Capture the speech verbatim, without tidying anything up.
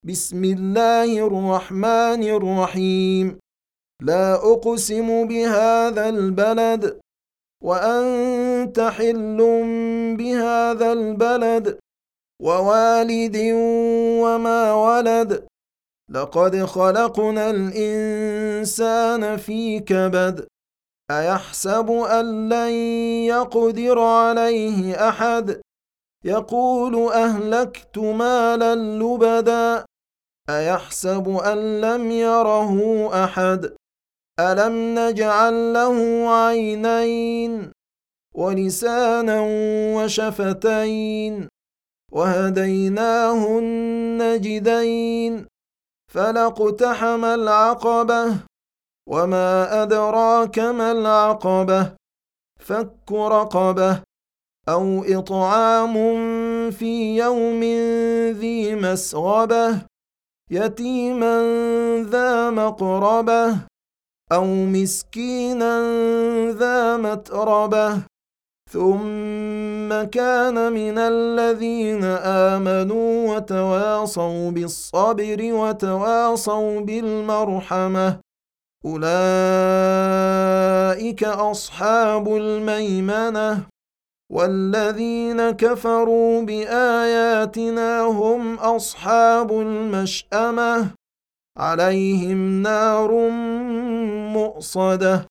بسم الله الرحمن الرحيم. لا أقسم بهذا البلد وأنت حل بهذا البلد ووالد وما ولد. لقد خلقنا الإنسان في كبد. أيحسب أن لن يقدر عليه أحد. يقول أهلكت مالا لبدا. أيحسب أن لم يره أحد. ألم نجعل له عينين ولسانا وشفتين وهديناه النجدين فلاقتحم العقبة وما أدراك ما العقبة فك رقبة أو إطعام في يوم ذي مسغبة يتيما ذا مقربة أو مسكينا ذا متربة ثم كان من الذين آمنوا وتواصوا بالصبر وتواصوا بالمرحمة أولئك أصحاب الميمنة. والذين كفروا بآياتنا هم أصحاب المشأمة عليهم نار مؤصدة